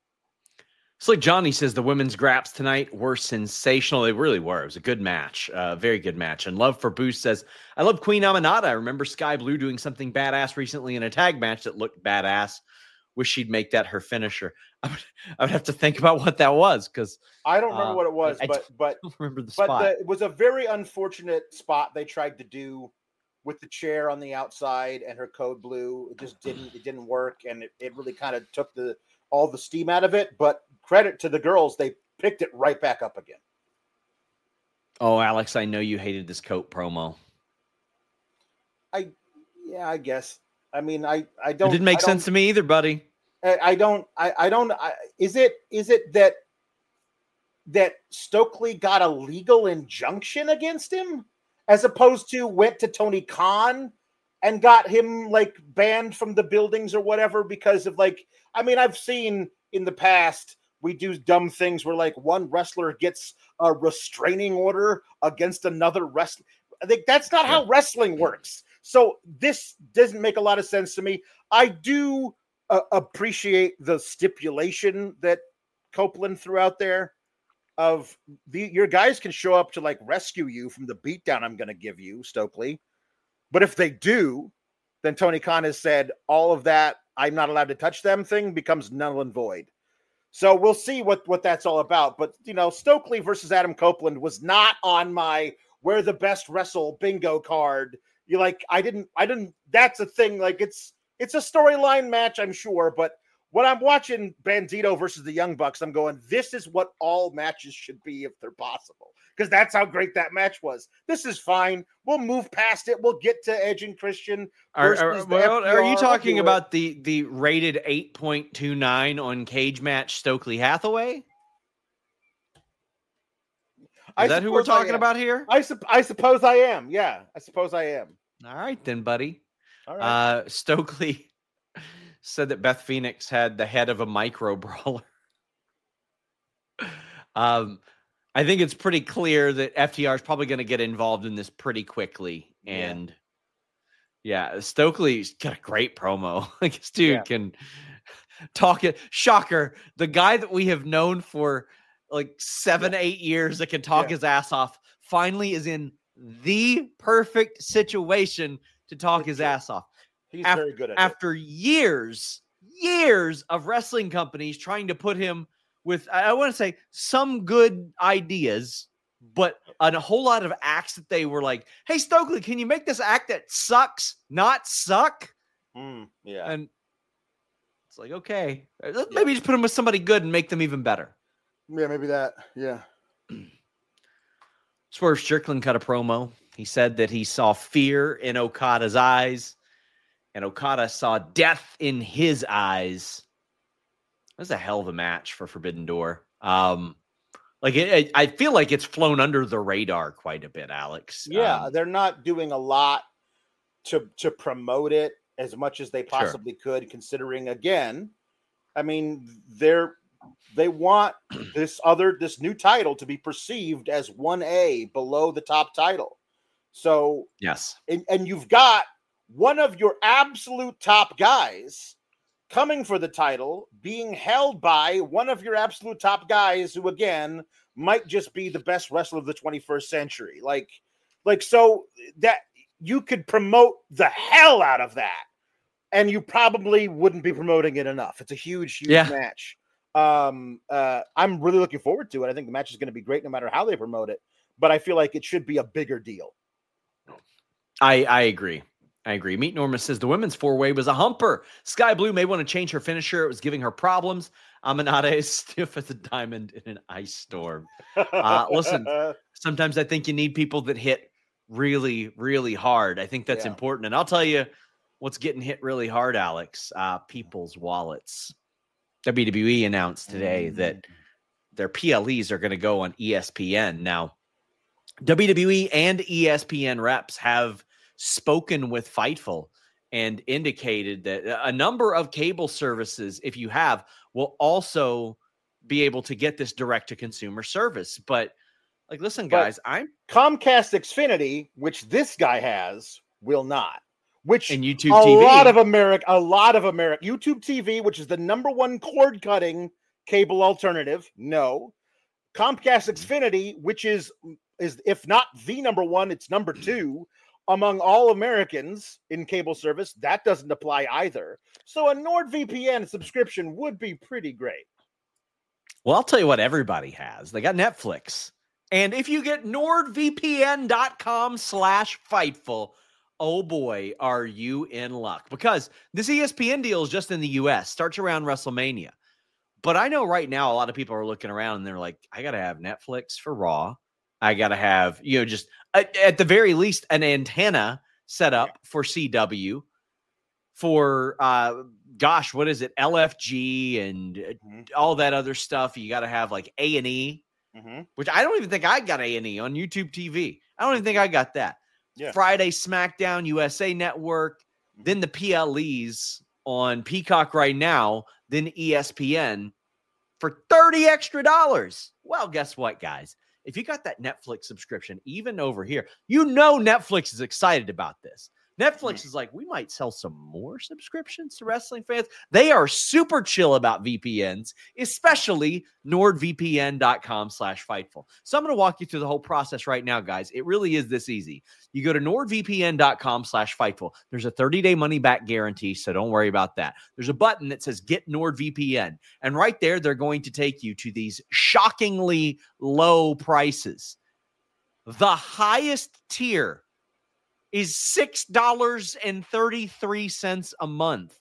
Slick Johnny says the women's graps tonight were sensational. They really were. It was a good match. Uh, very good match. And Love for Boost says, I love Queen Aminata. I remember Sky Blue doing something badass recently in a tag match that looked badass. Wish she'd make that her finisher. I would, I would have to think about what that was because I don't remember uh, what it was, I, but I but don't remember the but spot. the, it was a very unfortunate spot they tried to do with the chair on the outside and her code blue. It just didn't it didn't work, and it, it really kind of took the all the steam out of it. But credit to the girls, they picked it right back up again. Oh, Alex, I know you hated this coat promo. I yeah, I guess. I mean, I I don't. It didn't make I sense to me either, buddy. I, I don't. I I don't. I, is it is it that that Stokely got a legal injunction against him, as opposed to went to Tony Khan and got him like banned from the buildings or whatever because of like, I mean, I've seen in the past we do dumb things where like one wrestler gets a restraining order against another wrestler. I think that's not yeah. how wrestling works. So this doesn't make a lot of sense to me. I do uh, appreciate the stipulation that Copeland threw out there of the your guys can show up to like rescue you from the beatdown I'm going to give you, Stokely. But if they do, then Tony Khan has said all of that I'm not allowed to touch them thing becomes null and void. So we'll see what, what that's all about. But, you know, Stokely versus Adam Copeland was not on my where the best wrestle bingo card. You like, I didn't, I didn't, that's a thing. Like it's, it's a storyline match, I'm sure. But when I'm watching Bandito versus the Young Bucks, I'm going, this is what all matches should be if they're possible. Because that's how great that match was. This is fine. We'll move past it. We'll get to Edge and Christian. Are, are, well, are you talking we'll about the, the rated eight point two nine on Cage Match Stokely Hathaway? Is I that who we're talking about here? I, su- I suppose I am. Yeah, I suppose I am. All right, then, buddy. All right. Uh, Stokely said that Beth Phoenix had the head of a micro brawler. um, I think it's pretty clear that F T R is probably going to get involved in this pretty quickly. And yeah, yeah Stokely's got a great promo. Like this dude yeah. can talk it. Shocker. The guy that we have known for like seven, yeah. eight years that can talk yeah. his ass off finally is in the perfect situation to talk his ass off. He's after, very good at after it. years, years of wrestling companies trying to put him with, I want to say, some good ideas, but a whole lot of acts that they were like, hey, Stokely, can you make this act that sucks not suck? Mm, yeah. And it's like, okay, maybe yeah. just put him with somebody good and make them even better. Yeah, maybe that. Yeah. Swerve Strickland cut a promo. He said that he saw fear in Okada's eyes, and Okada saw death in his eyes. That was a hell of a match for Forbidden Door. Um, like it, it, I feel like it's flown under the radar quite a bit, Alex. Yeah, um, they're not doing a lot to to promote it as much as they possibly sure. could, considering, again, I mean, they're they want this other this new title to be perceived as one A below the top title. So yes, and, and you've got one of your absolute top guys coming for the title being held by one of your absolute top guys who, again, might just be the best wrestler of the twenty-first century. Like, like so that you could promote the hell out of that, and you probably wouldn't be promoting it enough. It's a huge, huge yeah. match. Um, uh, I'm really looking forward to it. I think the match is going to be great no matter how they promote it, but I feel like it should be a bigger deal. I, I agree. I agree. Meet Norma says the women's four-way was a humper. Sky Blue may want to change her finisher. It was giving her problems. Aminata is stiff as a diamond in an ice storm. Uh, listen, sometimes I think you need people that hit really, really hard. I think that's yeah. important. And I'll tell you what's getting hit really hard, Alex. Uh, people's wallets. W W E announced today mm-hmm. that their P L Es are going to go on E S P N. Now, W W E and E S P N reps have spoken with Fightful and indicated that a number of cable services, if you have, will also be able to get this direct-to-consumer service. But, like, listen, guys, but I'm... Comcast Xfinity, which this guy has, will not. Which and YouTube T V. A lot of America, a lot of America, YouTube T V, which is the number one cord cutting cable alternative. No, Comcast Xfinity, which is is if not the number one, it's number two among all Americans in cable service. That doesn't apply either. So a NordVPN subscription would be pretty great. Well, I'll tell you what everybody has. They got Netflix, and if you get NordVPN dot com slash Fightful. Oh boy, are you in luck. Because this E S P N deal is just in the U S. Starts around WrestleMania. But I know right now a lot of people are looking around and they're like, I got to have Netflix for Raw. I got to have, you know, just at, at the very least an antenna set up for C W. For, uh, gosh, what is it? L F G and mm-hmm. all that other stuff. You got to have like A and E, mm-hmm. which I don't even think I got A and E on YouTube T V. I don't even think I got that. Yeah. Friday SmackDown, U S A Network, then the P L Es on Peacock right now, then E S P N. for thirty extra dollars. Well, guess what, guys? If you got that Netflix subscription, even over here, you know Netflix is excited about this. Netflix is like, we might sell some more subscriptions to wrestling fans. They are super chill about V P Ns, especially nordvpn.com slash Fightful. So I'm going to walk you through the whole process right now, guys. It really is this easy. You go to nordvpn.com slash Fightful. There's a thirty-day money-back guarantee, so don't worry about that. There's a button that says Get NordVPN, and right there, they're going to take you to these shockingly low prices. The highest tier is six dollars and thirty-three cents a month.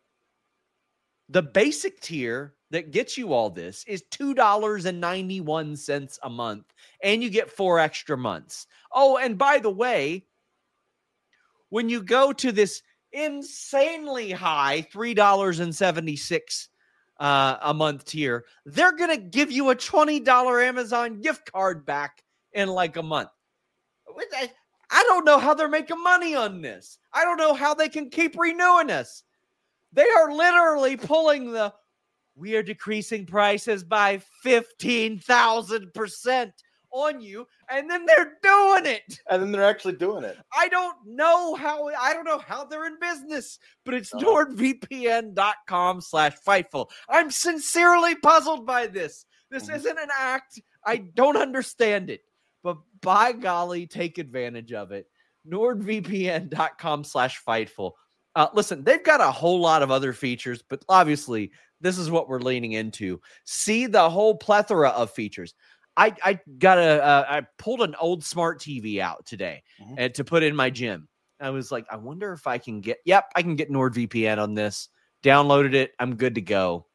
The basic tier that gets you all this is two dollars and ninety-one cents a month, and you get four extra months. Oh, and by the way, when you go to this insanely high three dollars and seventy-six cents uh, a month tier, they're going to give you a twenty dollars Amazon gift card back in like a month. Which I, I don't know how they're making money on this. I don't know how they can keep renewing us. They are literally pulling the, we are decreasing prices by fifteen thousand percent on you, and then they're doing it. And then they're actually doing it. I don't know how, I don't know how they're in business, but it's Uh-huh. nordvpn.com slash Fightful. I'm sincerely puzzled by this. This Mhm. isn't an act. I don't understand it. But by golly, take advantage of it. nordvpn.com slash Fightful. Uh, listen, they've got a whole lot of other features, but obviously this is what we're leaning into. See the whole plethora of features. I, I got a, uh, I pulled an old smart T V out today Mhm. and to put in my gym. I was like, I wonder if I can get, yep, I can get NordVPN on this. Downloaded it. I'm good to go.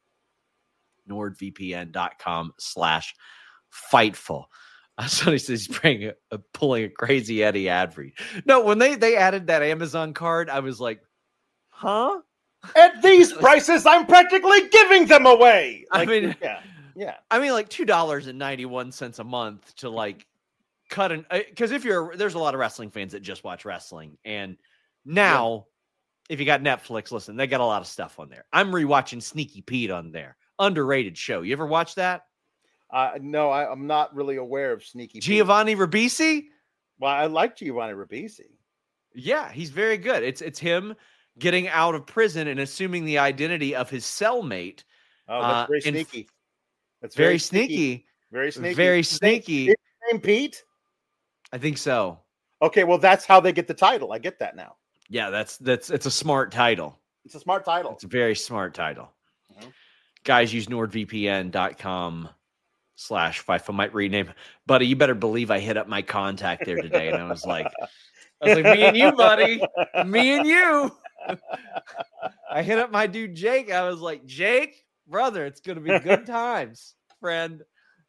nordvpn.com slash Fightful. Somebody says he's bringing a, a, pulling a crazy Eddie ad read. No, when they, they added that Amazon card, I was like, huh? At these prices, I'm practically giving them away. I Like, mean, yeah, yeah. I mean, like two dollars and ninety-one cents a month to like cut an, because if you're, there's a lot of wrestling fans that just watch wrestling. And now, yeah. if you got Netflix, listen, they got a lot of stuff on there. I'm rewatching Sneaky Pete on there. Underrated show. You ever watch that? Uh, no, I, I'm not really aware of Sneaky Pete. Giovanni Ribisi? Well, I like Giovanni Ribisi. Yeah, he's very good. It's it's him getting out of prison and assuming the identity of his cellmate. Oh, that's Uh, very and sneaky. That's Very sneaky. Very sneaky. Very Is his name- sneaky. is his name Pete? I think so. Okay, well, that's how they get the title. I get that now. Yeah, that's that's it's a smart title. It's a smart title. It's a very smart title. Mhm. Guys, use nordvpn.com slash Fightful. Might rename. Buddy, you better believe I hit up my contact there today. And I was like, I was like, me and you, buddy. Me and you. I hit up my dude Jake. I was like, Jake, brother, it's gonna be good times, friend.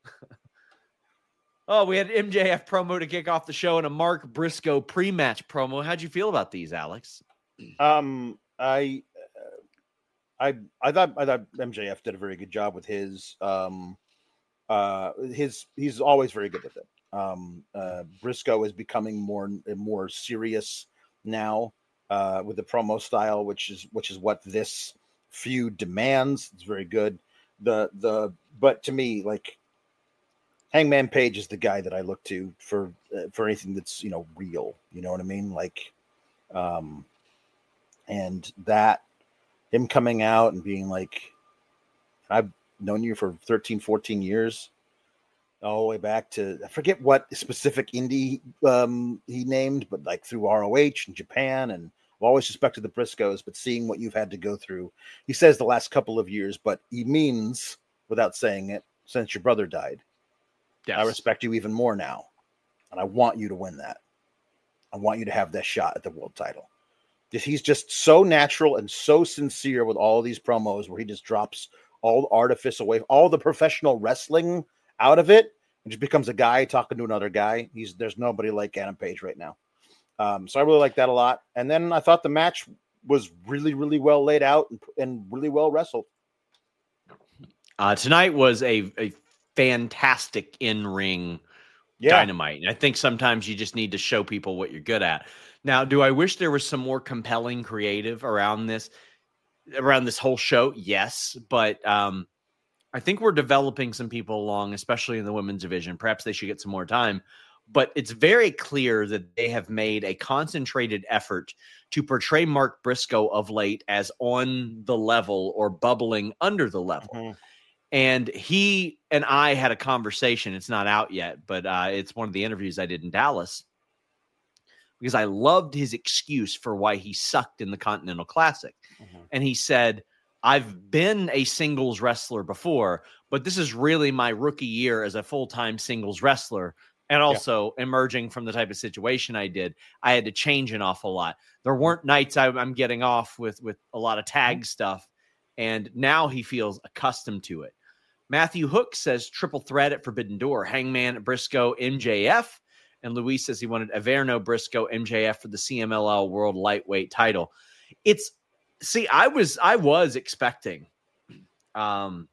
Oh, we had M J F promo to kick off the show and a Mark Briscoe pre-match promo. How'd you feel about these, Alex? Um, I, uh, I, I thought I thought M J F did a very good job with his. Um, uh, his he's always very good with it. Um, uh, Briscoe is becoming more more serious now uh, with the promo style, which is which is what this feud demands. It's very good. The the but to me, like Hangman Page is the guy that I look to for uh, for anything that's you know real. You know what I mean? Like, um, and that him coming out and being like, I've known you for thirteen, fourteen years. All the way back to, I forget what specific indie um, he named, but like through R O H and Japan. And I've always respected the Briscoes, but seeing what you've had to go through, he says the last couple of years, but he means, without saying it, since your brother died, Yes. I respect you even more now. And I want you to win that. I want you to have that shot at the world title. He's just so natural and so sincere with all these promos where he just drops all the artifice away, all the professional wrestling out of it, and just becomes a guy talking to another guy. He's there's nobody like Adam Page right now. Um, so I really like that a lot. And then I thought the match was really, really well laid out and, and really well wrestled. Uh, tonight was a, a fantastic in-ring Yeah. dynamite. And I think sometimes you just need to show people what you're good at. Now, do I wish there was some more compelling creative around this, around this whole show? Yes. But um, I think we're developing some people along, especially in the women's division. Perhaps they should get some more time. But it's very clear that they have made a concentrated effort to portray Mark Briscoe of late as on the level or bubbling under the level. Mm-hmm. And he and I had a conversation. It's not out yet, but uh, it's one of the interviews I did in Dallas, because I loved his excuse for why he sucked in the Continental Classic. Mm-hmm. And he said, I've been a singles wrestler before, but this is really my rookie year as a full-time singles wrestler. And also yeah. emerging from the type of situation I did, I had to change an awful lot. There weren't nights I, I'm getting off with, with a lot of tag mm-hmm. stuff. And now he feels accustomed to it. Matthew Hook says triple threat at Forbidden Door, Hangman, Briscoe, M J F. And Luis says he wanted Averno, Briscoe, M J F for the C M L L World Lightweight title. It's, see, I was, I was expecting um,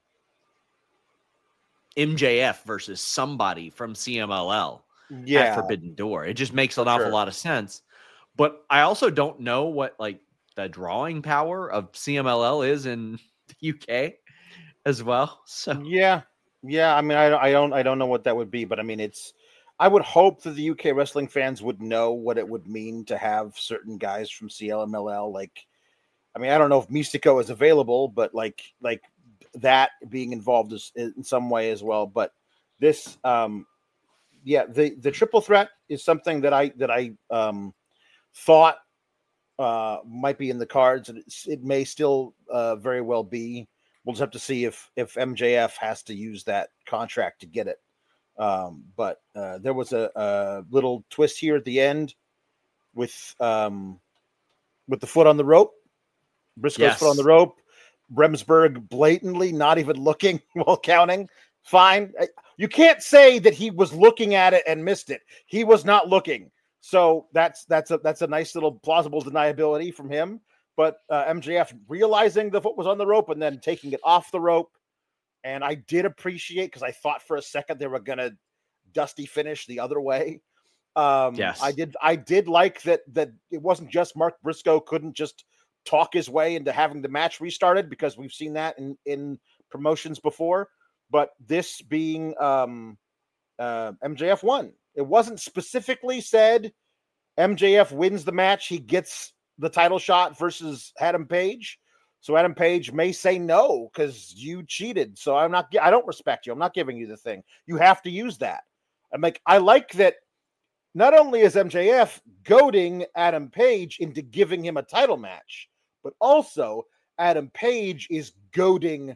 M J F versus somebody from C M L L yeah. at Forbidden Door. It just makes an For awful sure. lot of sense. But I also don't know what like the drawing power of C M L L is in the U K as well. So yeah, yeah. I mean, I, I don't, I don't know what that would be, but I mean, it's. I would hope that the U K wrestling fans would know what it would mean to have certain guys from C M L L. Like, I mean, I don't know if Mystico is available, but like, like that being involved is, in some way as well. But this, um, yeah, the the triple threat is something that I that I um, thought uh, might be in the cards, and it's, it may still uh, very well be. We'll just have to see if if M J F has to use that contract to get it. Um, but uh, there was a, a little twist here at the end with um, with the foot on the rope. Briscoe's yes. foot on the rope. Remsburg blatantly not even looking while counting. Fine. You can't say that he was looking at it and missed it. He was not looking. So that's that's a that's a nice little plausible deniability from him. But uh, M J F realizing the foot was on the rope and then taking it off the rope. And I did appreciate, because I thought for a second they were going to dusty finish the other way. Um, yes, I did. I did like that. That it wasn't just Mark Briscoe couldn't just talk his way into having the match restarted, because we've seen that in in promotions before. But this being um, uh, M J F won. It wasn't specifically said M J F wins the match, he gets the title shot versus Adam Page. So Adam Page may say no because you cheated. So I'm not, I don't respect you. I'm not giving you the thing. You have to use that. I'm like, I like that. Not only is M J F goading Adam Page into giving him a title match, but also Adam Page is goading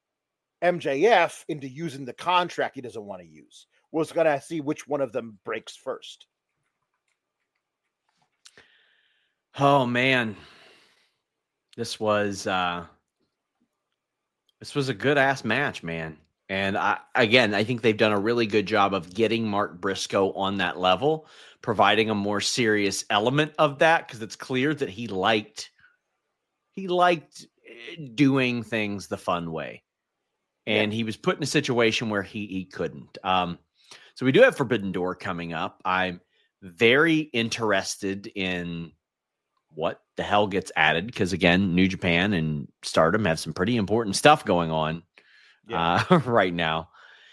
M J F into using the contract he doesn't want to use. We're going to see which one of them breaks first. Oh, man. This was uh, this was a good ass match, man. And I, again, I think they've done a really good job of getting Mark Briscoe on that level, providing a more serious element of that, because it's clear that he liked he liked doing things the fun way, and yeah. he was put in a situation where he he couldn't. Um, so we do have Forbidden Door coming up. I'm very interested in what the hell gets added, because again, New Japan and Stardom have some pretty important stuff going on yeah. uh, right now.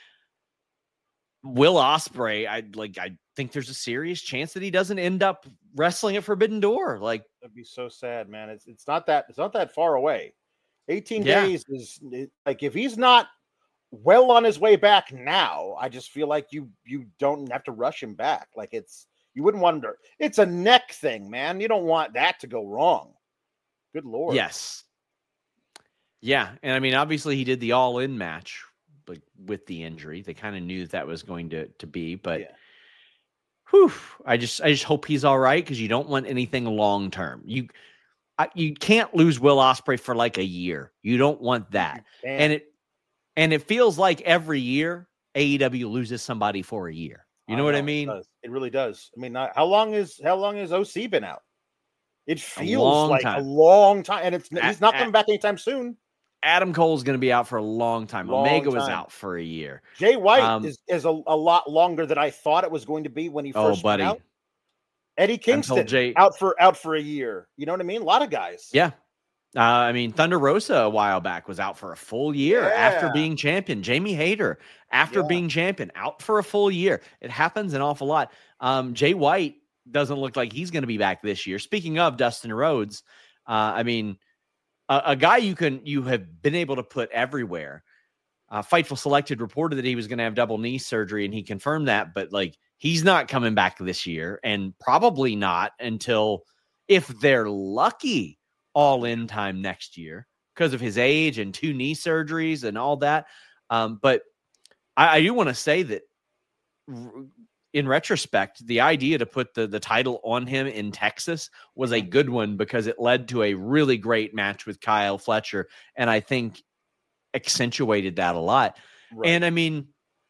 Will Ospreay, I like. I think there's a serious chance that he doesn't end up wrestling at Forbidden Door. Like, that'd be so sad, man. It's it's not that it's not that far away. eighteen yeah. days is like, if he's not well on his way back now, I just feel like you you don't have to rush him back. Like, it's. You wouldn't wonder. It's a neck thing, man. You don't want that to go wrong. Good Lord. Yes. Yeah. And I mean, obviously he did the all-in match, like with the injury. They kind of knew that, that was going to, to be, but yeah. whew, I just, I just hope he's all right, because you don't want anything long-term. You, I, you can't lose Will Ospreay for like a year. You don't want that. And it, and it feels like every year A E W loses somebody for a year. You know, know what I mean? It, it really does. I mean, not, how long is how long has O C been out? It feels like time. a long time, and it's at, he's not coming at, back anytime soon. Adam Cole is going to be out for a long time. Long Omega time. was out for a year. Jay White um, is, is a, a lot longer than I thought it was going to be when he first oh, buddy. went out. Eddie Kingston Jay, out for out for a year. You know what I mean? A lot of guys. Yeah, Uh, I mean, Thunder Rosa a while back was out for a full year Yeah. after being champion. Jamie Hayter, after Yeah. being champion, out for a full year. It happens an awful lot. Um, Jay White doesn't look like he's going to be back this year. Speaking of Dustin Rhodes, uh, I mean, a, a guy you can you have been able to put everywhere. Uh, Fightful Selected reported that he was going to have double knee surgery, and he confirmed that. But like, he's not coming back this year, and probably not until, if they're lucky, all in time next year because of his age and two knee surgeries and all that. Um, but I, I do want to say that r- in retrospect, the idea to put the, the title on him in Texas was a good one because it led to a really great match with Kyle Fletcher. And I think accentuated that a lot. Right. And I mean,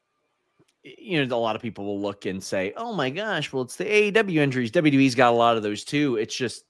you know, a lot of people will look and say, oh my gosh, well, it's the A E W injuries. W W E's got a lot of those too. It's just,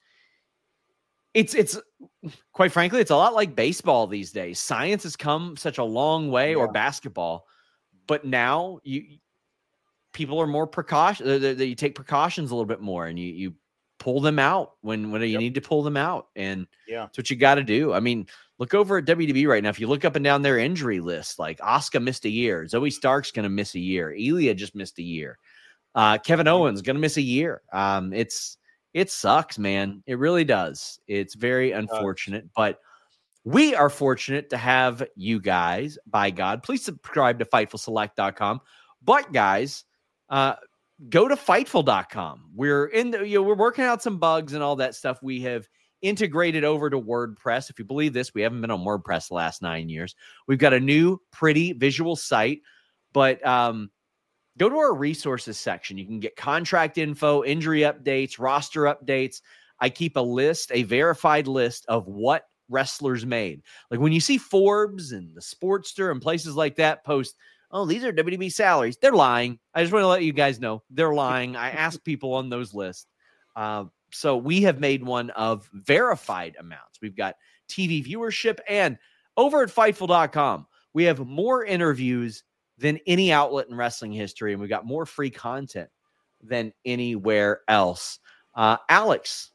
It's, it's quite frankly, it's a lot like baseball these days. Science has come such a long way, yeah. or basketball, but now you, people are more precaution. You take precautions a little bit more, and you, you pull them out when, when you yep. need to pull them out. And yeah, that's what you got to do. I mean, look over at W W E right now. If you look up and down their injury list, like Asuka missed a year. Zoe Stark's going to miss a year. Ilya just missed a year. Uh, Kevin Owens going to miss a year. Um, it's, It sucks, man. It really does. It's very unfortunate, but we are fortunate to have you guys, by God. Please subscribe to Fightful Select dot com. But guys, uh, go to Fightful dot com. We're in the, you know, we're working out some bugs and all that stuff. We have integrated over to WordPress. If you believe this, we haven't been on WordPress the last nine years. We've got a new, pretty visual site, but um, go to our resources section. You can get contract info, injury updates, roster updates. I keep a list, a verified list of what wrestlers made. Like when you see Forbes and the Sportster and places like that post, oh, these are W W E salaries. They're lying. I just want to let you guys know they're lying. I ask people on those lists. Uh, so we have made one of verified amounts. We've got T V viewership, and over at Fightful dot com, we have more interviews than any outlet in wrestling history, and we've got more free content than anywhere else. Uh, Alex,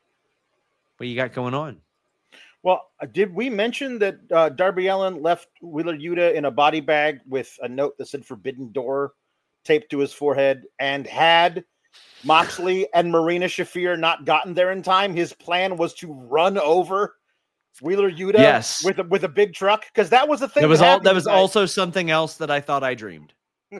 what you got going on? Well, did we mention that uh, Darby Allin left Wheeler Yuta in a body bag with a note that said Forbidden Door taped to his forehead? And had Moxley and Marina Shafir not gotten there in time, his plan was to run over Wheeler Yuta yes. with a, with a big truck, because that was the thing. That was that all. That was tonight. Also something else that I thought I dreamed.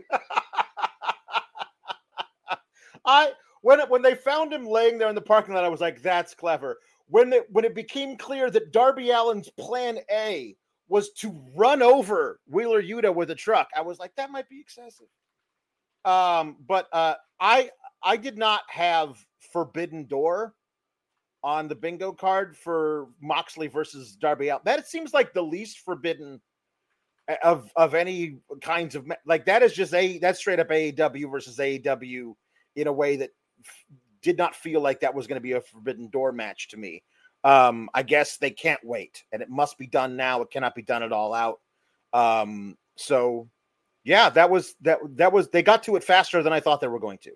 I when it, when they found him laying there in the parking lot, I was like, "That's clever." When it when it became clear that Darby Allin's plan A was to run over Wheeler Yuta with a truck, I was like, "That might be excessive." Um, but uh, I I did not have Forbidden Door on the bingo card for Moxley versus Darby Allin. That seems like the least forbidden of of any kinds of, like, that is just a that's straight up A E W versus A E W in a way that f- did not feel like that was going to be a Forbidden Door match to me. Um, I guess they can't wait, and it must be done now. It cannot be done at all out. Um, so yeah, that was that that was they got to it faster than I thought they were going to.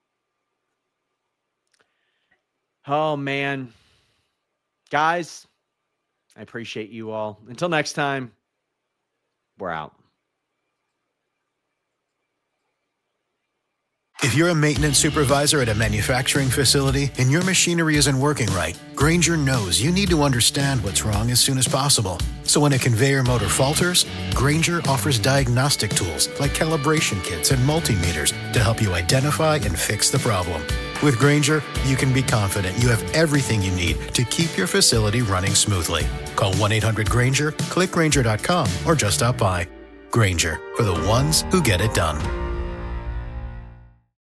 Oh, man. Guys, I appreciate you all. Until next time, we're out. If you're a maintenance supervisor at a manufacturing facility and your machinery isn't working right, Grainger knows you need to understand what's wrong as soon as possible. So when a conveyor motor falters, Grainger offers diagnostic tools like calibration kits and multimeters to help you identify and fix the problem. With Grainger, you can be confident you have everything you need to keep your facility running smoothly. Call one eight hundred Grainger, click Grainger dot com, or just stop by. Grainger, for the ones who get it done.